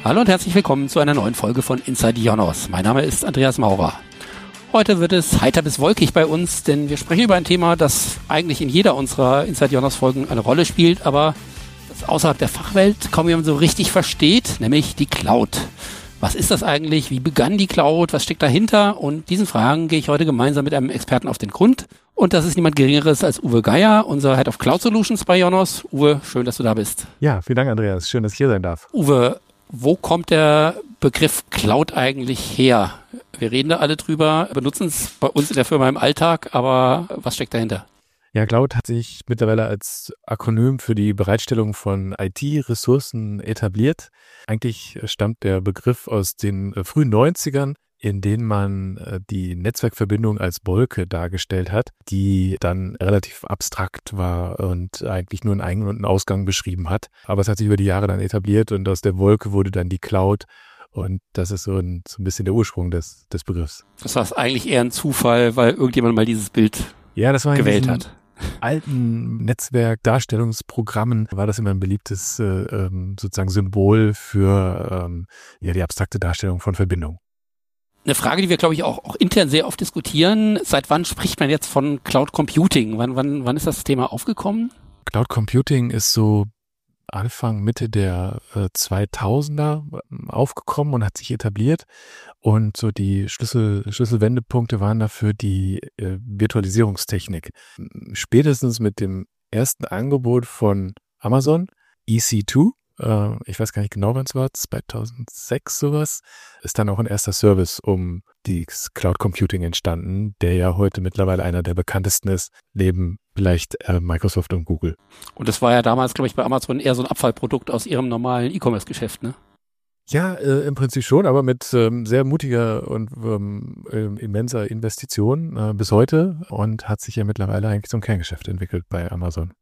Hallo und herzlich willkommen zu einer neuen Folge von Inside Ionos. Mein Name ist Andreas Maurer. Heute wird es heiter bis wolkig bei uns, denn wir sprechen über ein Thema, das eigentlich in jeder unserer Inside Ionos Folgen eine Rolle spielt, aber das außerhalb der Fachwelt kaum jemand so richtig versteht, nämlich die Cloud. Was ist das eigentlich? Wie begann die Cloud? Was steckt dahinter? Und diesen Fragen gehe ich heute gemeinsam mit einem Experten auf den Grund. Und das ist niemand Geringeres als Uwe Geier, unser Head of Cloud Solutions bei Ionos. Uwe, schön, dass du da bist. Ja, vielen Dank, Andreas. Schön, dass ich hier sein darf. Uwe, wo kommt der Begriff Cloud eigentlich her? Wir reden da alle drüber, benutzen es bei uns in der Firma im Alltag, aber was steckt dahinter? Ja, Cloud hat sich mittlerweile als Akronym für die Bereitstellung von IT-Ressourcen etabliert. Eigentlich stammt der Begriff aus den frühen 90ern, in denen man die Netzwerkverbindung als Wolke dargestellt hat, die dann relativ abstrakt war und eigentlich nur einen Ein- und einen Ausgang beschrieben hat. Aber es hat sich über die Jahre dann etabliert und aus der Wolke wurde dann die Cloud. Und das ist so ein bisschen der Ursprung des Begriffs. Das war eigentlich eher ein Zufall, weil irgendjemand mal dieses Bild gewählt hat. Alten Netzwerkdarstellungsprogrammen war das immer ein beliebtes sozusagen Symbol für die abstrakte Darstellung von Verbindungen. Eine Frage, die wir, glaube ich, auch intern sehr oft diskutieren. Seit wann spricht man jetzt von Cloud Computing? Wann ist das Thema aufgekommen? Cloud Computing ist so Anfang, Mitte der 2000er aufgekommen und hat sich etabliert. Und so die Schlüsselwendepunkte waren dafür die Virtualisierungstechnik. Spätestens mit dem ersten Angebot von Amazon, EC2, ich weiß gar nicht genau, wann es war, 2006 sowas, ist dann auch ein erster Service um die Cloud Computing entstanden, der ja heute mittlerweile einer der bekanntesten ist, neben vielleicht Microsoft und Google. Und das war ja damals, glaube ich, bei Amazon eher so ein Abfallprodukt aus ihrem normalen E-Commerce-Geschäft, ne? Ja, im Prinzip schon, aber mit sehr mutiger und immenser Investition bis heute und hat sich ja mittlerweile eigentlich zum Kerngeschäft entwickelt bei Amazon.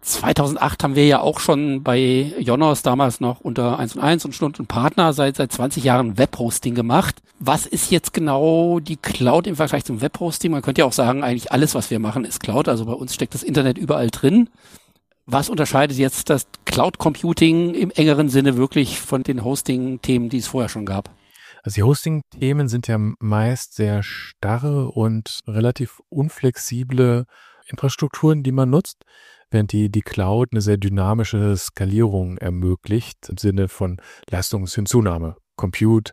2008 haben wir ja auch schon bei Ionos damals noch unter 1&1 und Stund und Partner seit 20 Jahren Webhosting gemacht. Was ist jetzt genau die Cloud im Vergleich zum Webhosting? Man könnte ja auch sagen, eigentlich alles, was wir machen, ist Cloud. Also bei uns steckt das Internet überall drin. Was unterscheidet jetzt das Cloud Computing im engeren Sinne wirklich von den Hosting-Themen, die es vorher schon gab? Also die Hosting-Themen sind ja meist sehr starre und relativ unflexible Infrastrukturen, die man nutzt, während die Cloud eine sehr dynamische Skalierung ermöglicht im Sinne von Leistungshinzunahme. Compute,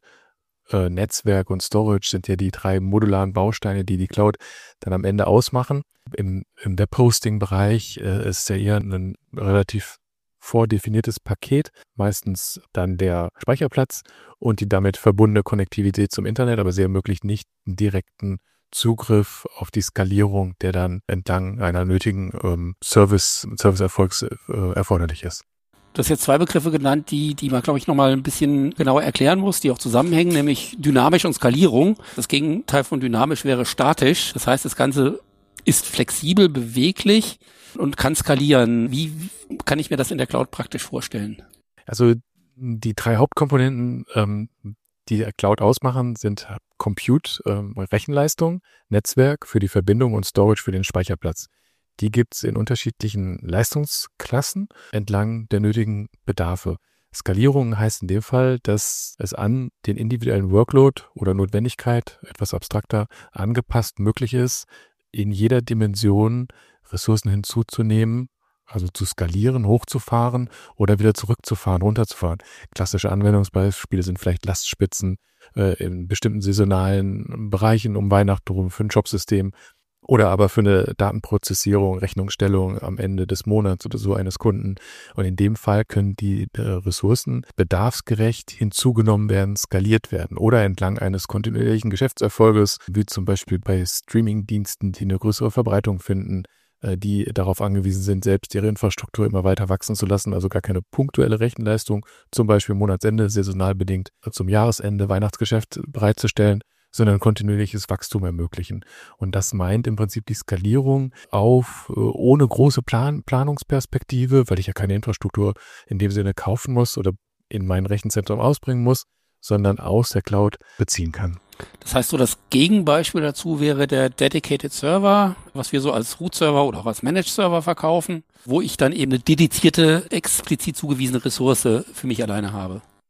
Netzwerk und Storage sind ja die drei modularen Bausteine, die Cloud dann am Ende ausmachen. Im Webhosting-Bereich ist ja eher ein relativ vordefiniertes Paket, meistens dann der Speicherplatz und die damit verbundene Konnektivität zum Internet, aber sie ermöglicht nicht einen direkten Zugriff auf die Skalierung, der dann entlang einer nötigen Serviceerfolgs erforderlich ist. Du hast jetzt zwei Begriffe genannt, die man, glaube ich, nochmal ein bisschen genauer erklären muss, die auch zusammenhängen, nämlich dynamisch und Skalierung. Das Gegenteil von dynamisch wäre statisch. Das heißt, das Ganze ist flexibel, beweglich und kann skalieren. Wie kann ich mir das in der Cloud praktisch vorstellen? Also die drei Hauptkomponenten, die der Cloud ausmachen, sind Compute, Rechenleistung, Netzwerk für die Verbindung und Storage für den Speicherplatz. Die gibt es in unterschiedlichen Leistungsklassen entlang der nötigen Bedarfe. Skalierung heißt in dem Fall, dass es an den individuellen Workload oder Notwendigkeit, etwas abstrakter, angepasst möglich ist, in jeder Dimension Ressourcen hinzuzunehmen, also zu skalieren, hochzufahren oder wieder zurückzufahren, runterzufahren. Klassische Anwendungsbeispiele sind vielleicht Lastspitzen in bestimmten saisonalen Bereichen um Weihnachten rum für ein Jobsystem oder aber für eine Datenprozessierung, Rechnungsstellung am Ende des Monats oder so eines Kunden. Und in dem Fall können die Ressourcen bedarfsgerecht hinzugenommen werden, skaliert werden oder entlang eines kontinuierlichen Geschäftserfolges, wie zum Beispiel bei Streamingdiensten, die eine größere Verbreitung finden, die darauf angewiesen sind, selbst ihre Infrastruktur immer weiter wachsen zu lassen, also gar keine punktuelle Rechenleistung, zum Beispiel Monatsende, saisonal bedingt, zum Jahresende Weihnachtsgeschäft bereitzustellen, sondern kontinuierliches Wachstum ermöglichen. Und das meint im Prinzip die Skalierung auf ohne große Planungsperspektive, weil ich ja keine Infrastruktur in dem Sinne kaufen muss oder in mein Rechenzentrum ausbringen muss, sondern aus der Cloud beziehen kann. Das heißt, so das Gegenbeispiel dazu wäre der Dedicated Server, was wir so als Root-Server oder auch als Managed-Server verkaufen, wo ich dann eben eine dedizierte, explizit zugewiesene Ressource für mich alleine habe.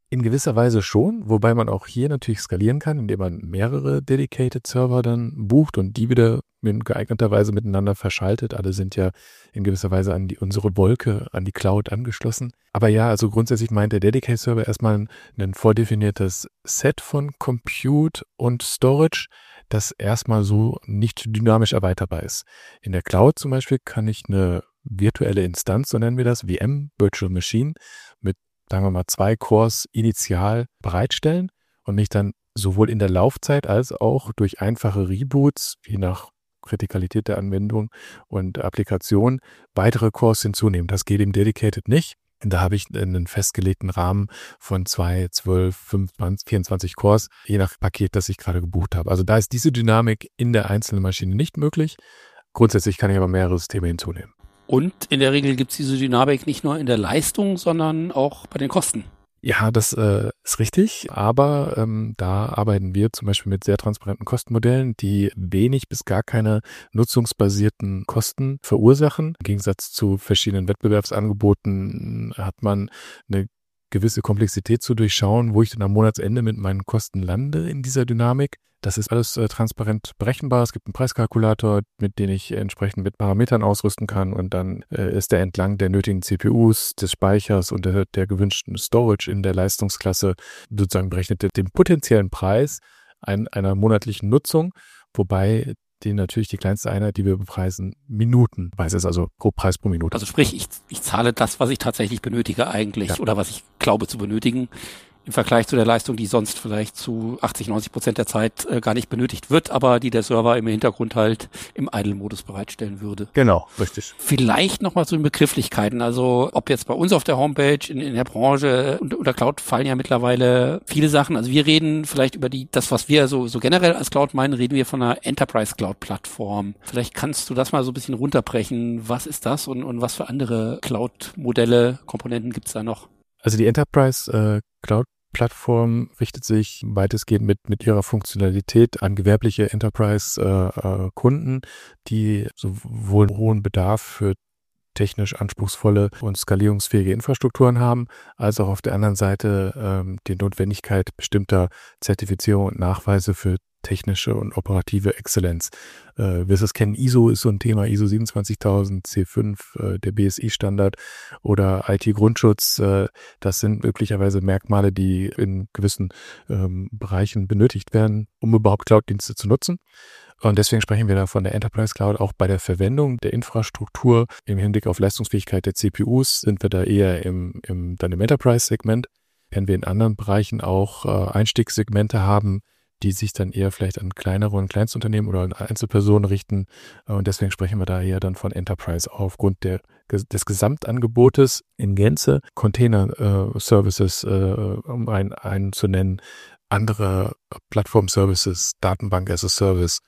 In gewisser Weise schon, wobei man auch hier natürlich skalieren kann, indem man mehrere Dedicated Server dann bucht und die wieder in geeigneter Weise miteinander verschaltet. Alle sind ja in gewisser Weise an unsere Wolke, an die Cloud angeschlossen. Aber ja, also grundsätzlich meint der Dedicated Server erstmal ein vordefiniertes Set von Compute und Storage, das erstmal so nicht dynamisch erweiterbar ist. In der Cloud zum Beispiel kann ich eine virtuelle Instanz, so nennen wir das, VM, Virtual Machine, mit, sagen wir mal, 2 Cores initial bereitstellen und mich dann sowohl in der Laufzeit als auch durch einfache Reboots, je nach Kritikalität der Anwendung und Applikation, weitere Cores hinzunehmen. Das geht im Dedicated nicht. Da habe ich einen festgelegten Rahmen von 2, 12, 25, 24 Cores, je nach Paket, das ich gerade gebucht habe. Also da ist diese Dynamik in der einzelnen Maschine nicht möglich. Grundsätzlich kann ich aber mehrere Systeme hinzunehmen. Und in der Regel gibt es diese Dynamik nicht nur in der Leistung, sondern auch bei den Kosten. Ja, das ist richtig, aber da arbeiten wir zum Beispiel mit sehr transparenten Kostenmodellen, die wenig bis gar keine nutzungsbasierten Kosten verursachen. Im Gegensatz zu verschiedenen Wettbewerbsangeboten hat man eine gewisse Komplexität zu durchschauen, wo ich dann am Monatsende mit meinen Kosten lande in dieser Dynamik. Das ist alles transparent berechenbar. Es gibt einen Preiskalkulator, mit dem ich entsprechend mit Parametern ausrüsten kann und dann ist der entlang der nötigen CPUs, des Speichers und der gewünschten Storage in der Leistungsklasse sozusagen berechnet den potenziellen Preis einer monatlichen Nutzung, wobei die natürlich die kleinste Einheit, die wir bepreisen, minutenweise ist, also pro Preis pro Minute. Also sprich, ich zahle das, was ich tatsächlich benötige eigentlich oder was ich glaube zu benötigen, im Vergleich zu der Leistung, die sonst vielleicht zu 80-90% der Zeit gar nicht benötigt wird, aber die der Server im Hintergrund halt im Idle-Modus bereitstellen würde. Genau, richtig. Vielleicht nochmal zu den Begrifflichkeiten, also ob jetzt bei uns auf der Homepage, in der Branche unter Cloud fallen ja mittlerweile viele Sachen. Also wir reden vielleicht über das, was wir so generell als Cloud meinen, reden wir von einer Enterprise Cloud Plattform. Vielleicht kannst du das mal so ein bisschen runterbrechen. Was ist das und was für andere Cloud-Modelle, Komponenten gibt's da noch? Also die Enterprise Cloud Plattform richtet sich weitestgehend mit ihrer Funktionalität an gewerbliche Enterprise-Kunden, die sowohl hohen Bedarf für technisch anspruchsvolle und skalierungsfähige Infrastrukturen haben, als auch auf der anderen Seite die Notwendigkeit bestimmter Zertifizierung und Nachweise für technische und operative Exzellenz. Wir es kennen, ISO ist so ein Thema, ISO 27000, C5, der BSI-Standard oder IT-Grundschutz. Das sind möglicherweise Merkmale, die in gewissen Bereichen benötigt werden, um überhaupt Cloud-Dienste zu nutzen. Und deswegen sprechen wir da von der Enterprise Cloud. Auch bei der Verwendung der Infrastruktur im Hinblick auf Leistungsfähigkeit der CPUs sind wir da eher dann im Enterprise-Segment. Während wir in anderen Bereichen auch Einstiegssegmente haben, die sich dann eher vielleicht an kleinere und Kleinstunternehmen oder an Einzelpersonen richten. Und deswegen sprechen wir da eher dann von Enterprise aufgrund des Gesamtangebotes in Gänze. Container-Services, um einen zu nennen, andere Plattform-Services, Datenbank as a Service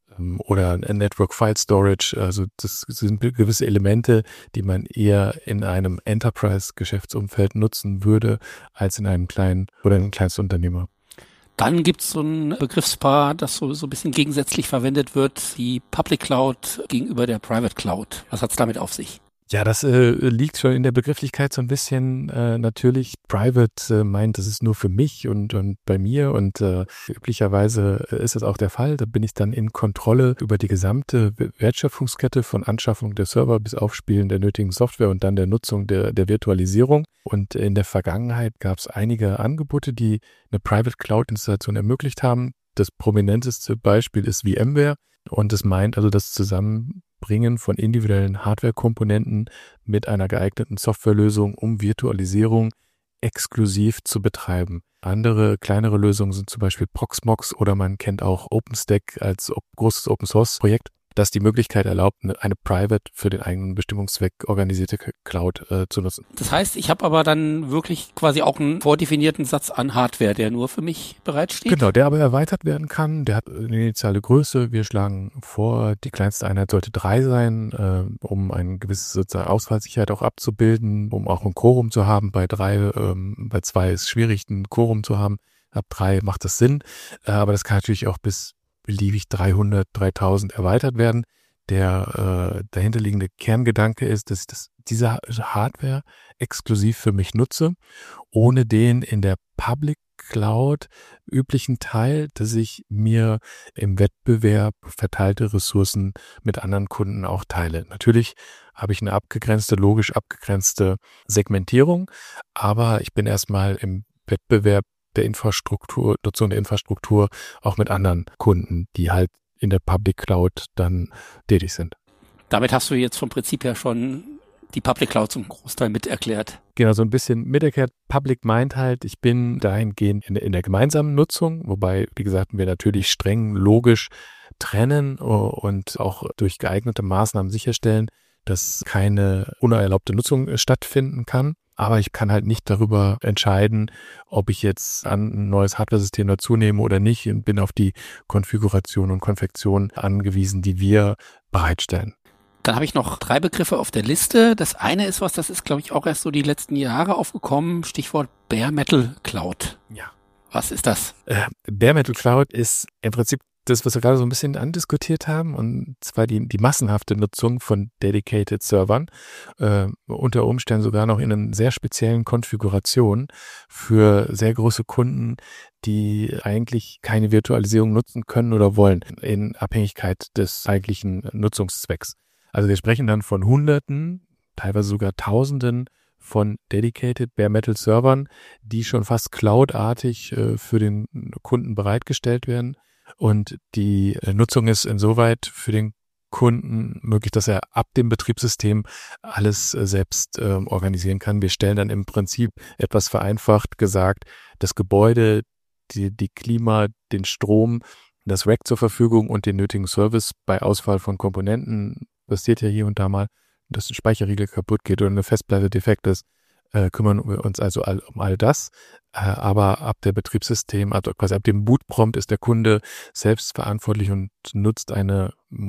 oder Network File Storage. Also das sind gewisse Elemente, die man eher in einem Enterprise-Geschäftsumfeld nutzen würde, als in einem kleinen oder einem Kleinstunternehmer. Dann gibt's so ein Begriffspaar, das so ein bisschen gegensätzlich verwendet wird, die Public Cloud gegenüber der Private Cloud. Was hat's damit auf sich? Ja, das liegt schon in der Begrifflichkeit so ein bisschen natürlich. Private meint, das ist nur für mich und bei mir und üblicherweise ist das auch der Fall. Da bin ich dann in Kontrolle über die gesamte Wertschöpfungskette von Anschaffung der Server bis Aufspielen der nötigen Software und dann der Nutzung der Virtualisierung. Und in der Vergangenheit gab es einige Angebote, die eine Private Cloud-Installation ermöglicht haben. Das prominenteste Beispiel ist VMware und das meint also das Zusammenbringen von individuellen Hardware-Komponenten mit einer geeigneten Softwarelösung, um Virtualisierung exklusiv zu betreiben. Andere kleinere Lösungen sind zum Beispiel Proxmox oder man kennt auch OpenStack als großes Open-Source-Projekt, das die Möglichkeit erlaubt, eine private für den eigenen Bestimmungszweck organisierte Cloud zu nutzen. Das heißt, ich habe aber dann wirklich quasi auch einen vordefinierten Satz an Hardware, der nur für mich bereitsteht? Genau, der aber erweitert werden kann. Der hat eine initiale Größe. Wir schlagen vor, die kleinste Einheit sollte 3 sein, um eine gewisse sozusagen Ausfallsicherheit auch abzubilden, um auch ein Quorum zu haben. Bei 2 ist es schwierig, ein Quorum zu haben. Ab 3 macht das Sinn, aber das kann natürlich auch bis beliebig 300, 3000 erweitert werden. der dahinterliegende Kerngedanke ist, dass ich diese Hardware exklusiv für mich nutze, ohne den in der Public Cloud üblichen Teil, dass ich mir im Wettbewerb verteilte Ressourcen mit anderen Kunden auch teile. Natürlich habe ich eine logisch abgegrenzte Segmentierung, aber ich bin erstmal im Wettbewerb der Nutzung der Infrastruktur auch mit anderen Kunden, die halt in der Public Cloud dann tätig sind. Damit hast du jetzt vom Prinzip her schon die Public Cloud zum Großteil mit erklärt. Genau, so ein bisschen mit erklärt. Public meint halt, ich bin dahingehend in der gemeinsamen Nutzung, wobei, wie gesagt, wir natürlich streng logisch trennen und auch durch geeignete Maßnahmen sicherstellen, dass keine unerlaubte Nutzung stattfinden kann. Aber ich kann halt nicht darüber entscheiden, ob ich jetzt ein neues Hardware-System dazu nehme oder nicht und bin auf die Konfiguration und Konfektion angewiesen, die wir bereitstellen. Dann habe ich noch 3 Begriffe auf der Liste. Das eine ist das ist, glaube ich, auch erst so die letzten Jahre aufgekommen. Stichwort Bare Metal Cloud. Ja. Was ist das? Bare Metal Cloud ist im Prinzip das, was wir gerade so ein bisschen andiskutiert haben, und zwar die massenhafte Nutzung von Dedicated Servern, unter Umständen sogar noch in einer sehr speziellen Konfiguration für sehr große Kunden, die eigentlich keine Virtualisierung nutzen können oder wollen, in Abhängigkeit des eigentlichen Nutzungszwecks. Also wir sprechen dann von Hunderten, teilweise sogar Tausenden von Dedicated Bare Metal Servern, die schon fast cloudartig für den Kunden bereitgestellt werden. Und die Nutzung ist insoweit für den Kunden möglich, dass er ab dem Betriebssystem alles selbst organisieren kann. Wir stellen dann im Prinzip etwas vereinfacht gesagt das Gebäude, die Klima, den Strom, das Rack zur Verfügung und den nötigen Service bei Ausfall von Komponenten. Passiert ja hier und da mal, dass ein Speicherriegel kaputt geht oder eine Festplatte defekt ist. Kümmern wir uns also um all das. Aber ab der Betriebssystem, also quasi ab dem Bootprompt ist der Kunde selbst verantwortlich und nutzt eine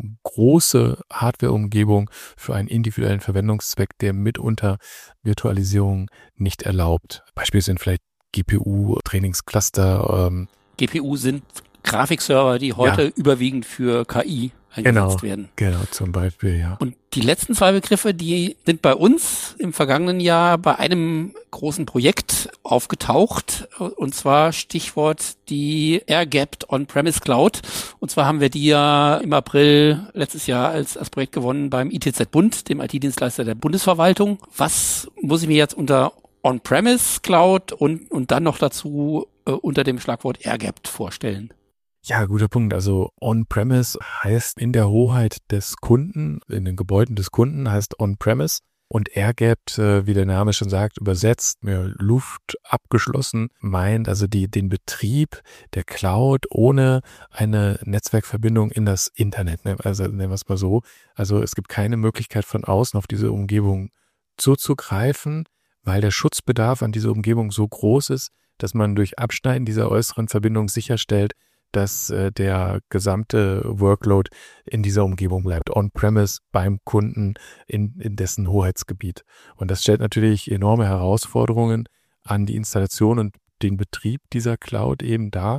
große Hardware-Umgebung für einen individuellen Verwendungszweck, der mitunter Virtualisierung nicht erlaubt. Beispiele sind vielleicht GPU, Trainingscluster. GPU sind Grafikserver, die heute überwiegend für KI eingesetzt werden. Genau, zum Beispiel, ja. Und die letzten 2 Begriffe, die sind bei uns im vergangenen Jahr bei einem großen Projekt aufgetaucht, und zwar Stichwort die Air-Gapped On-Premise Cloud. Und zwar haben wir die ja im April letztes Jahr als Projekt gewonnen beim ITZ-Bund, dem IT-Dienstleister der Bundesverwaltung. Was muss ich mir jetzt unter On-Premise Cloud und dann noch dazu unter dem Schlagwort Air-Gapped vorstellen? Ja, guter Punkt. Also On-Premise heißt in der Hoheit des Kunden, in den Gebäuden des Kunden heißt On-Premise, und Air-Gapped, wie der Name schon sagt, übersetzt, Luft abgeschlossen, meint also den Betrieb der Cloud ohne eine Netzwerkverbindung in das Internet. Also nennen wir es mal so. Also es gibt keine Möglichkeit von außen auf diese Umgebung zuzugreifen, weil der Schutzbedarf an dieser Umgebung so groß ist, dass man durch Abschneiden dieser äußeren Verbindung sicherstellt, dass der gesamte Workload in dieser Umgebung bleibt, on-premise beim Kunden in dessen Hoheitsgebiet. Und das stellt natürlich enorme Herausforderungen an die Installation und den Betrieb dieser Cloud eben dar,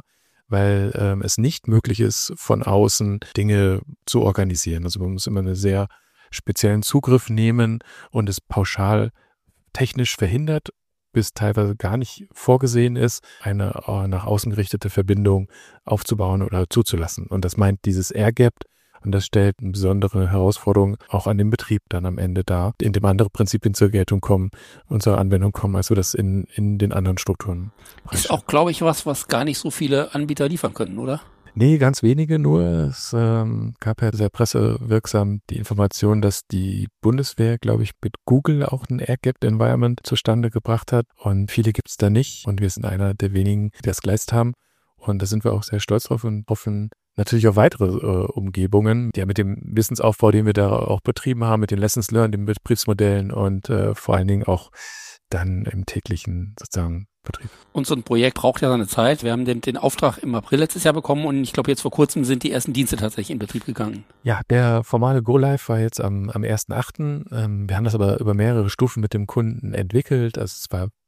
weil es nicht möglich ist, von außen Dinge zu organisieren. Also man muss immer einen sehr speziellen Zugriff nehmen und es pauschal technisch verhindert, bis teilweise gar nicht vorgesehen ist, eine nach außen gerichtete Verbindung aufzubauen oder zuzulassen. Und das meint dieses Air-Gapped, und das stellt eine besondere Herausforderung auch an den Betrieb dann am Ende dar, in dem andere Prinzipien zur Geltung kommen und zur Anwendung kommen, als wir das in den anderen Strukturen ist auch, glaube ich, was gar nicht so viele Anbieter liefern können, oder? Nee, ganz wenige nur. Es gab ja sehr pressewirksam die Information, dass die Bundeswehr, glaube ich, mit Google auch ein Air-Gapped Environment zustande gebracht hat. Und viele gibt es da nicht. Und wir sind einer der wenigen, die das geleistet haben. Und da sind wir auch sehr stolz drauf und hoffen natürlich auf weitere Umgebungen, die ja mit dem Wissensaufbau, den wir da auch betrieben haben, mit den Lessons Learned, den Betriebsmodellen und vor allen Dingen auch dann im täglichen sozusagen Betrieb. Und so ein Projekt braucht ja seine Zeit. Wir haben den Auftrag im April letztes Jahr bekommen und ich glaube jetzt vor kurzem sind die ersten Dienste tatsächlich in Betrieb gegangen. Ja, der formale Go-Live war jetzt am 1.8. Wir haben das aber über mehrere Stufen mit dem Kunden entwickelt. Also es war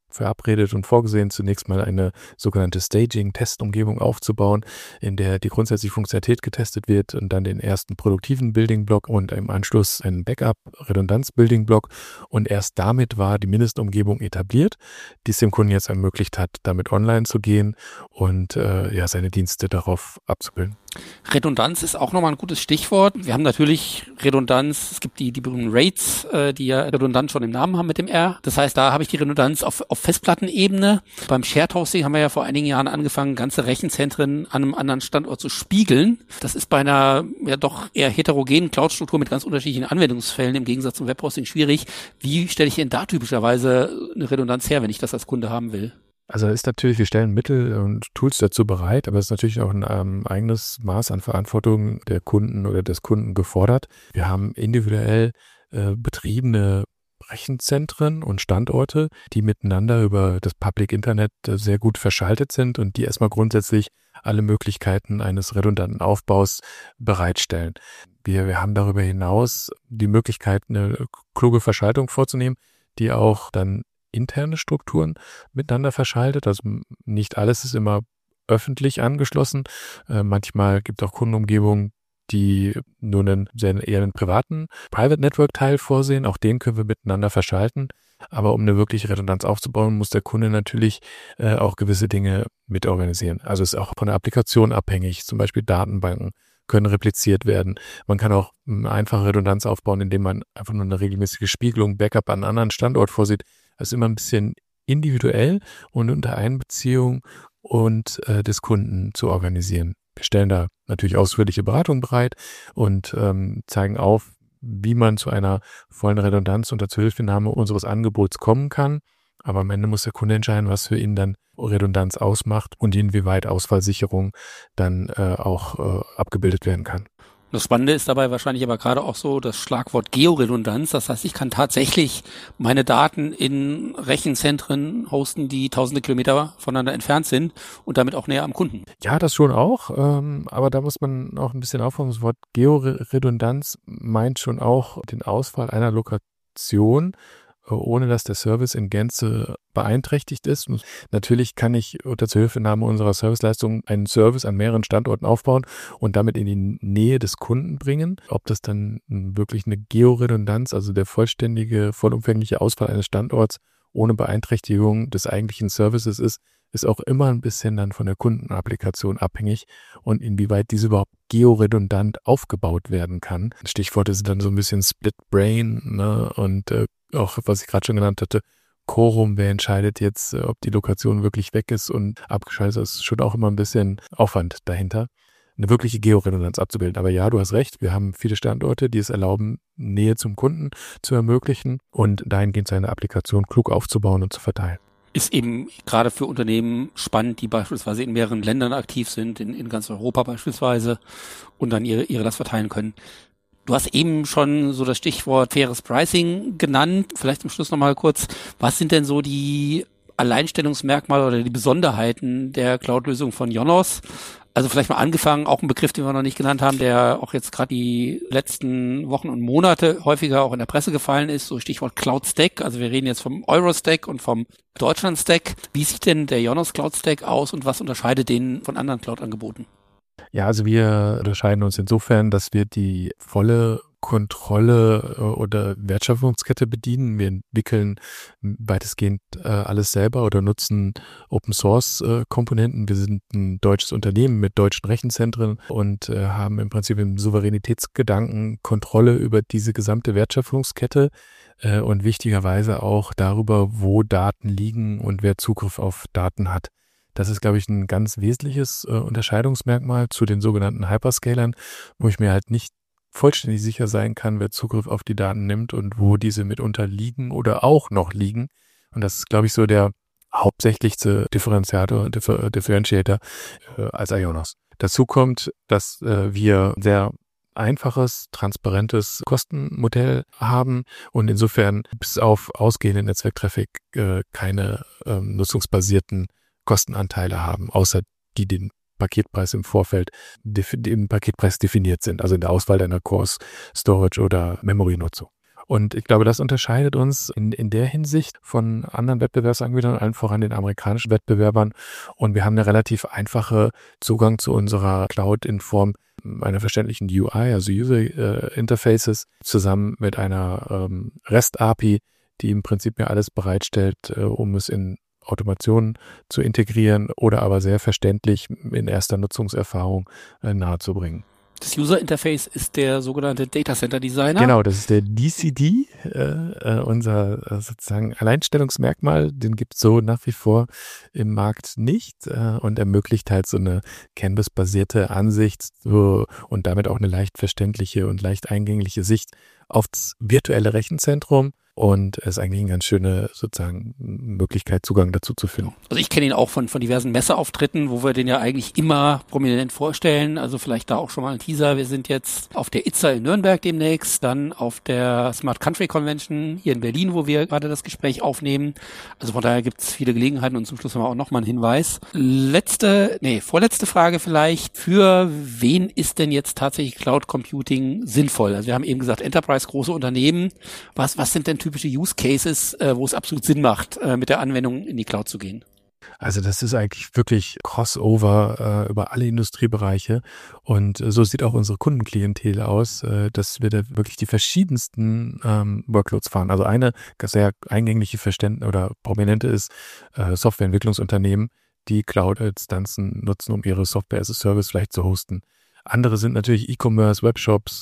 verabredet und vorgesehen, zunächst mal eine sogenannte Staging-Testumgebung aufzubauen, in der die grundsätzliche Funktionalität getestet wird und dann den ersten produktiven Building-Block und im Anschluss einen Backup-Redundanz-Building-Block. Und erst damit war die Mindestumgebung etabliert, die es dem Kunden jetzt ermöglicht hat, damit online zu gehen und seine Dienste darauf abzubilden. Redundanz ist auch nochmal ein gutes Stichwort. Wir haben natürlich Redundanz, es gibt die berühmten RAIDs, die ja redundant schon im Namen haben mit dem R. Das heißt, da habe ich die Redundanz auf Festplattenebene. Beim Shared Hosting haben wir ja vor einigen Jahren angefangen, ganze Rechenzentren an einem anderen Standort zu spiegeln. Das ist bei einer ja doch eher heterogenen Cloud-Struktur mit ganz unterschiedlichen Anwendungsfällen im Gegensatz zum Webhosting schwierig. Wie stelle ich denn da typischerweise eine Redundanz her, wenn ich das als Kunde haben will? Also ist natürlich, wir stellen Mittel und Tools dazu bereit, aber es ist natürlich auch ein eigenes Maß an Verantwortung der Kunden oder des Kunden gefordert. Wir haben individuell betriebene Rechenzentren und Standorte, die miteinander über das Public Internet sehr gut verschaltet sind und die erstmal grundsätzlich alle Möglichkeiten eines redundanten Aufbaus bereitstellen. Wir haben darüber hinaus die Möglichkeit, eine kluge Verschaltung vorzunehmen, die auch dann interne Strukturen miteinander verschaltet. Also nicht alles ist immer öffentlich angeschlossen. Manchmal gibt es auch Kundenumgebungen, die nur eher einen privaten Private Network Teil vorsehen. Auch den können wir miteinander verschalten. Aber um eine wirkliche Redundanz aufzubauen, muss der Kunde natürlich auch gewisse Dinge mitorganisieren. Also ist auch von der Applikation abhängig. Zum Beispiel Datenbanken können repliziert werden. Man kann auch eine einfache Redundanz aufbauen, indem man einfach nur eine regelmäßige Spiegelung, Backup an einen anderen Standort vorsieht. Das ist immer ein bisschen individuell und unter Einbeziehung des Kunden zu organisieren. Wir stellen da natürlich ausführliche Beratungen bereit und zeigen auf, wie man zu einer vollen Redundanz unter Zuhilfenahme unseres Angebots kommen kann. Aber am Ende muss der Kunde entscheiden, was für ihn dann Redundanz ausmacht und inwieweit Ausfallsicherung dann auch abgebildet werden kann. Das Spannende ist dabei wahrscheinlich aber gerade auch so das Schlagwort Georedundanz. Das heißt, ich kann tatsächlich meine Daten in Rechenzentren hosten, die tausende Kilometer voneinander entfernt sind und damit auch näher am Kunden. Ja, das schon auch. Aber da muss man auch ein bisschen aufpassen. Das Wort Georedundanz meint schon auch den Ausfall einer Lokation, ohne dass der Service in Gänze beeinträchtigt ist. Und natürlich kann ich unter Zuhilfenahme unserer Serviceleistung einen Service an mehreren Standorten aufbauen und damit in die Nähe des Kunden bringen. Ob das dann wirklich eine Georedundanz, also der vollumfängliche Ausfall eines Standorts ohne Beeinträchtigung des eigentlichen Services ist auch immer ein bisschen dann von der Kundenapplikation abhängig und inwieweit diese überhaupt georedundant aufgebaut werden kann. Stichworte sind dann so ein bisschen Split Brain, ne? Und auch, was ich gerade schon genannt hatte, Quorum, wer entscheidet jetzt, ob die Lokation wirklich weg ist und abgeschaltet ist, ist schon auch immer ein bisschen Aufwand dahinter, eine wirkliche Georedundanz abzubilden. Aber ja, du hast recht, wir haben viele Standorte, die es erlauben, Nähe zum Kunden zu ermöglichen und dahingehend seine Applikation klug aufzubauen und zu verteilen. Ist eben gerade für Unternehmen spannend, die beispielsweise in mehreren Ländern aktiv sind, in ganz Europa beispielsweise, und dann ihre Last verteilen können. Du hast eben schon so das Stichwort faires Pricing genannt. Vielleicht zum Schluss nochmal kurz, was sind denn so die Alleinstellungsmerkmale oder die Besonderheiten der Cloud-Lösung von Ionos? Also vielleicht mal angefangen, auch ein Begriff, den wir noch nicht genannt haben, der auch jetzt gerade die letzten Wochen und Monate häufiger auch in der Presse gefallen ist, so Stichwort Cloud Stack. Also wir reden jetzt vom Euro-Stack und vom Deutschland-Stack. Wie sieht denn der Ionos Cloud Stack aus und was unterscheidet den von anderen Cloud-Angeboten? Ja, also wir unterscheiden uns insofern, dass wir die volle Kontrolle oder Wertschöpfungskette bedienen. Wir entwickeln weitestgehend alles selber oder nutzen Open-Source-Komponenten. Wir sind ein deutsches Unternehmen mit deutschen Rechenzentren und haben im Prinzip im Souveränitätsgedanken Kontrolle über diese gesamte Wertschöpfungskette und wichtigerweise auch darüber, wo Daten liegen und wer Zugriff auf Daten hat. Das ist, glaube ich, ein ganz wesentliches Unterscheidungsmerkmal zu den sogenannten Hyperscalern, wo ich mir halt nicht vollständig sicher sein kann, wer Zugriff auf die Daten nimmt und wo diese mitunter liegen oder auch noch liegen. Und das ist, glaube ich, so der hauptsächlichste Differentiator als Ionos. Dazu kommt, dass wir sehr einfaches, transparentes Kostenmodell haben und insofern bis auf ausgehenden Netzwerktraffic keine nutzungsbasierten Kostenanteile haben, außer die den Paketpreis im Vorfeld im Paketpreis definiert sind, also in der Auswahl deiner Cores, Storage oder Memory-Nutzung. Und ich glaube, das unterscheidet uns in der Hinsicht von anderen Wettbewerbsanbietern, allen voran den amerikanischen Wettbewerbern. Und wir haben eine relativ einfache Zugang zu unserer Cloud in Form einer verständlichen UI, also User Interfaces, zusammen mit einer REST-API, die im Prinzip mir alles bereitstellt, um es in Automationen zu integrieren oder aber sehr verständlich in erster Nutzungserfahrung nahezubringen. Das User Interface ist der sogenannte Data Center Designer. Genau, das ist der DCD, unser sozusagen Alleinstellungsmerkmal. Den gibt es so nach wie vor im Markt nicht und ermöglicht halt so eine Canvas-basierte Ansicht und damit auch eine leicht verständliche und leicht eingängliche Sicht aufs virtuelle Rechenzentrum. Und es ist eigentlich eine ganz schöne sozusagen Möglichkeit, Zugang dazu zu finden. Also ich kenne ihn auch von diversen Messeauftritten, wo wir den ja eigentlich immer prominent vorstellen. Also vielleicht da auch schon mal ein Teaser. Wir sind jetzt auf der ITSA in Nürnberg demnächst, dann auf der Smart Country Convention hier in Berlin, wo wir gerade das Gespräch aufnehmen. Also von daher gibt es viele Gelegenheiten und zum Schluss haben wir auch nochmal einen Hinweis. Vorletzte Frage vielleicht. Für wen ist denn jetzt tatsächlich Cloud Computing sinnvoll? Also wir haben eben gesagt, Enterprise, große Unternehmen. Was sind denn typische Use Cases, wo es absolut Sinn macht, mit der Anwendung in die Cloud zu gehen? Also das ist eigentlich wirklich Crossover über alle Industriebereiche und so sieht auch unsere Kundenklientel aus, dass wir da wirklich die verschiedensten Workloads fahren. Also eine sehr eingängliche oder prominente ist Softwareentwicklungsunternehmen, die Cloud-Instanzen nutzen, um ihre Software as a Service vielleicht zu hosten. Andere sind natürlich E-Commerce, Webshops,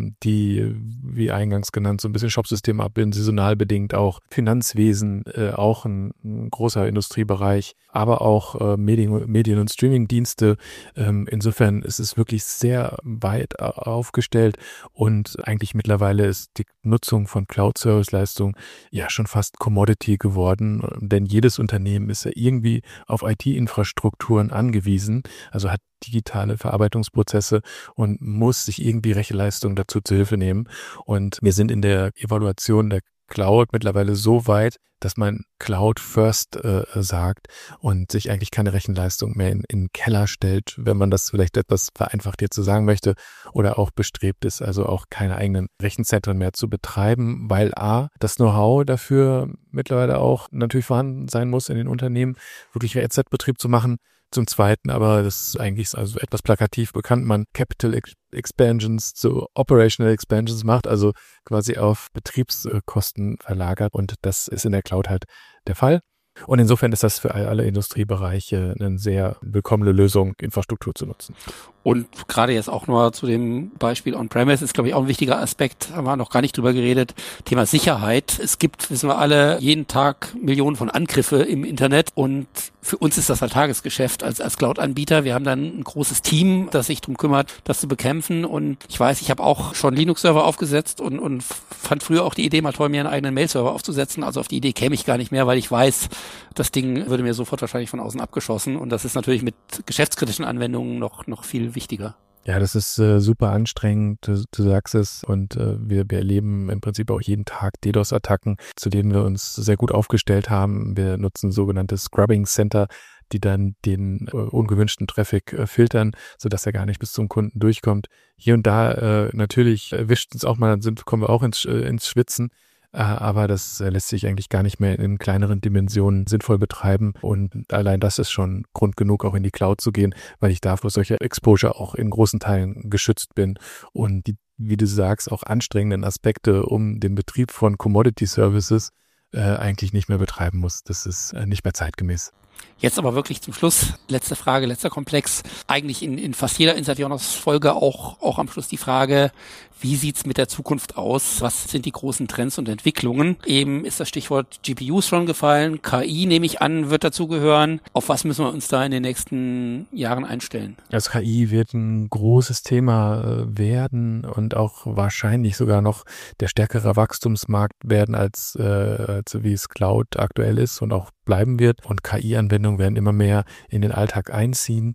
die, wie eingangs genannt, so ein bisschen Shopsystem abbilden, saisonal bedingt auch. Finanzwesen, auch ein großer Industriebereich, aber auch Medien- und Streamingdienste. Insofern ist es wirklich sehr weit aufgestellt und eigentlich mittlerweile ist die Nutzung von Cloud-Service-Leistungen ja schon fast Commodity geworden, denn jedes Unternehmen ist ja irgendwie auf IT-Infrastrukturen angewiesen, also hat digitale Verarbeitungsprozesse und muss sich irgendwie Rechenleistung dazu zu Hilfe nehmen. Und wir sind in der Evaluation der Cloud mittlerweile so weit, dass man Cloud First sagt und sich eigentlich keine Rechenleistung mehr in den Keller stellt, wenn man das vielleicht etwas vereinfacht jetzt so sagen möchte oder auch bestrebt ist, also auch keine eigenen Rechenzentren mehr zu betreiben, weil das Know-how dafür mittlerweile auch natürlich vorhanden sein muss in den Unternehmen, wirklich RZ-Betrieb zu machen. Zum Zweiten, aber das ist eigentlich also etwas plakativ bekannt, man Capital Expansions zu Operational Expansions macht, also quasi auf Betriebskosten verlagert und das ist in der Cloud halt der Fall. Und insofern ist das für alle Industriebereiche eine sehr willkommene Lösung, Infrastruktur zu nutzen. Und gerade jetzt auch nur zu dem Beispiel On-Premise ist, glaube ich, auch ein wichtiger Aspekt, haben wir noch gar nicht drüber geredet, Thema Sicherheit. Es gibt, wissen wir alle, jeden Tag Millionen von Angriffe im Internet und für uns ist das halt Tagesgeschäft als Cloud-Anbieter. Wir haben dann ein großes Team, das sich darum kümmert, das zu bekämpfen und ich weiß, ich habe auch schon Linux-Server aufgesetzt und fand früher auch die Idee, mal toll, mir einen eigenen Mail-Server aufzusetzen. Also auf die Idee käme ich gar nicht mehr, weil ich weiß, das Ding würde mir sofort wahrscheinlich von außen abgeschossen und das ist natürlich mit geschäftskritischen Anwendungen noch viel wichtiger. Ja, das ist super anstrengend, du sagst es und wir erleben im Prinzip auch jeden Tag DDoS-Attacken, zu denen wir uns sehr gut aufgestellt haben. Wir nutzen sogenannte Scrubbing Center, die dann den ungewünschten Traffic filtern, sodass er gar nicht bis zum Kunden durchkommt. Hier und da natürlich erwischt uns auch mal, kommen wir auch ins Schwitzen. Aber das lässt sich eigentlich gar nicht mehr in kleineren Dimensionen sinnvoll betreiben und allein das ist schon Grund genug, auch in die Cloud zu gehen, weil ich da vor solcher Exposure auch in großen Teilen geschützt bin und die, wie du sagst, auch anstrengenden Aspekte um den Betrieb von Commodity Services eigentlich nicht mehr betreiben muss. Das ist nicht mehr zeitgemäß. Jetzt aber wirklich zum Schluss, letzte Frage, letzter Komplex. Eigentlich in fast jeder Inside Jonas Folge auch am Schluss die Frage, wie sieht's mit der Zukunft aus? Was sind die großen Trends und Entwicklungen? Eben ist das Stichwort GPUs schon gefallen. KI, nehme ich an, wird dazugehören. Auf was müssen wir uns da in den nächsten Jahren einstellen? Also KI wird ein großes Thema werden und auch wahrscheinlich sogar noch der stärkere Wachstumsmarkt werden, als wie es Cloud aktuell ist und auch bleiben wird. Und KI-Anwendungen werden immer mehr in den Alltag einziehen.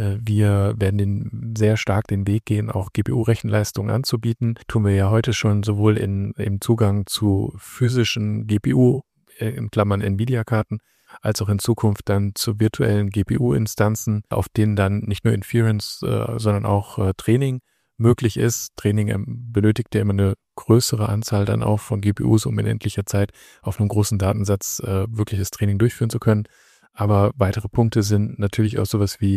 Wir werden sehr stark den Weg gehen, auch GPU-Rechenleistungen anzubieten. Tun wir ja heute schon sowohl im Zugang zu physischen GPU, in Klammern Nvidia-Karten, als auch in Zukunft dann zu virtuellen GPU-Instanzen, auf denen dann nicht nur Inference, sondern auch Training möglich ist. Training benötigt ja immer eine größere Anzahl dann auch von GPUs, um in endlicher Zeit auf einem großen Datensatz wirkliches Training durchführen zu können. Aber weitere Punkte sind natürlich auch sowas wie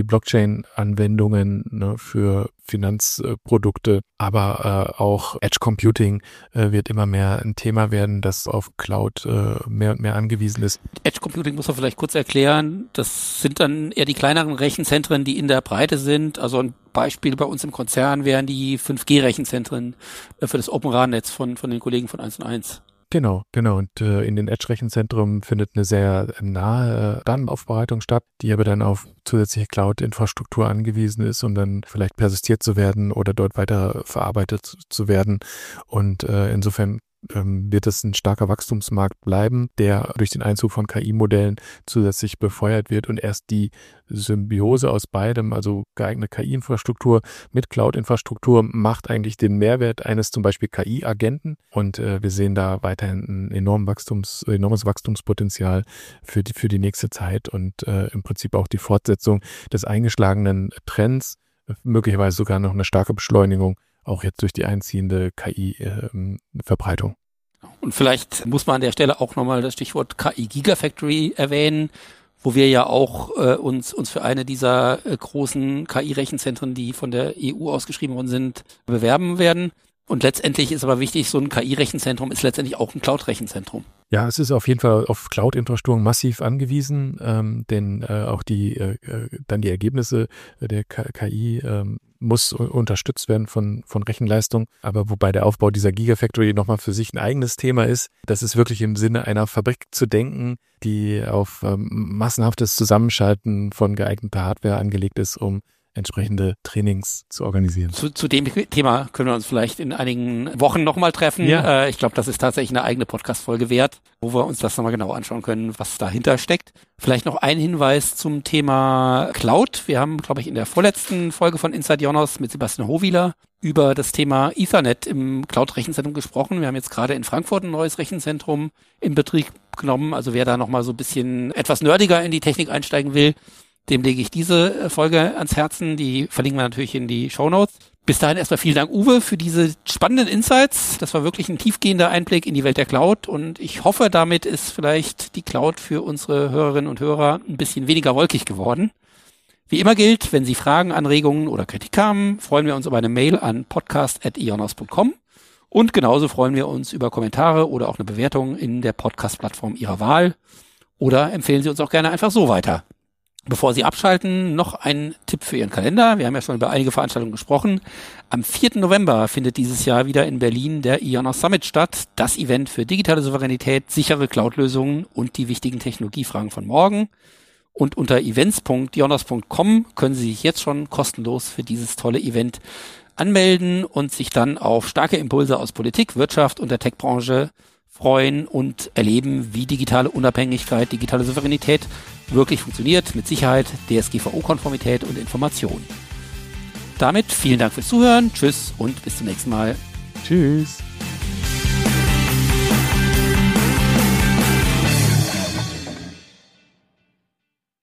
Blockchain-Anwendungen, ne, für Finanzprodukte, aber auch Edge Computing wird immer mehr ein Thema werden, das auf Cloud mehr und mehr angewiesen ist. Edge Computing muss man vielleicht kurz erklären. Das sind dann eher die kleineren Rechenzentren, die in der Breite sind. Also ein Beispiel bei uns im Konzern wären die 5G-Rechenzentren für das Open RAN-Netz von den Kollegen von 1&1. Genau. Und in den Edge-Rechenzentren findet eine sehr nahe Datenaufbereitung statt, die aber dann auf zusätzliche Cloud-Infrastruktur angewiesen ist, um dann vielleicht persistiert zu werden oder dort weiter verarbeitet zu werden. Und insofern wird es ein starker Wachstumsmarkt bleiben, der durch den Einzug von KI-Modellen zusätzlich befeuert wird und erst die Symbiose aus beidem, also geeignete KI-Infrastruktur mit Cloud-Infrastruktur, macht eigentlich den Mehrwert eines zum Beispiel KI-Agenten und wir sehen da weiterhin ein enormes Wachstumspotenzial für die nächste Zeit und im Prinzip auch die Fortsetzung des eingeschlagenen Trends, möglicherweise sogar noch eine starke Beschleunigung, auch jetzt durch die einziehende KI-Verbreitung. Und vielleicht muss man an der Stelle auch nochmal das Stichwort KI-Gigafactory erwähnen, wo wir ja auch uns für eine dieser großen KI-Rechenzentren, die von der EU ausgeschrieben worden sind, bewerben werden. Und letztendlich ist aber wichtig, so ein KI-Rechenzentrum ist letztendlich auch ein Cloud-Rechenzentrum. Ja, es ist auf jeden Fall auf Cloud-Infrastruktur massiv angewiesen, denn auch die Ergebnisse der KI muss unterstützt werden von Rechenleistung. Aber wobei der Aufbau dieser Gigafactory nochmal für sich ein eigenes Thema ist, das ist wirklich im Sinne einer Fabrik zu denken, die auf massenhaftes Zusammenschalten von geeigneter Hardware angelegt ist, um entsprechende Trainings zu organisieren. Zu dem Thema können wir uns vielleicht in einigen Wochen nochmal treffen. Ja. Ich glaube, das ist tatsächlich eine eigene Podcast-Folge wert, wo wir uns das nochmal genau anschauen können, was dahinter steckt. Vielleicht noch ein Hinweis zum Thema Cloud. Wir haben, glaube ich, in der vorletzten Folge von Inside Ionos mit Sebastian Hohwieler über das Thema Ethernet im Cloud-Rechenzentrum gesprochen. Wir haben jetzt gerade in Frankfurt ein neues Rechenzentrum in Betrieb genommen. Also wer da nochmal so ein bisschen etwas nerdiger in die Technik einsteigen will, dem lege ich diese Folge ans Herzen. Die verlinken wir natürlich in die Shownotes. Bis dahin erstmal vielen Dank, Uwe, für diese spannenden Insights. Das war wirklich ein tiefgehender Einblick in die Welt der Cloud und ich hoffe, damit ist vielleicht die Cloud für unsere Hörerinnen und Hörer ein bisschen weniger wolkig geworden. Wie immer gilt, wenn Sie Fragen, Anregungen oder Kritik haben, freuen wir uns über eine Mail an podcast@ionos.com und genauso freuen wir uns über Kommentare oder auch eine Bewertung in der Podcast-Plattform Ihrer Wahl oder empfehlen Sie uns auch gerne einfach so weiter. Bevor Sie abschalten, noch ein Tipp für Ihren Kalender. Wir haben ja schon über einige Veranstaltungen gesprochen. Am 4. November findet dieses Jahr wieder in Berlin der Ionos Summit statt. Das Event für digitale Souveränität, sichere Cloud-Lösungen und die wichtigen Technologiefragen von morgen. Und unter events.ionos.com können Sie sich jetzt schon kostenlos für dieses tolle Event anmelden und sich dann auf starke Impulse aus Politik, Wirtschaft und der Tech-Branche freuen und erleben, wie digitale Unabhängigkeit, digitale Souveränität wirklich funktioniert, mit Sicherheit, DSGVO-Konformität und Information. Damit vielen Dank fürs Zuhören, tschüss und bis zum nächsten Mal. Tschüss.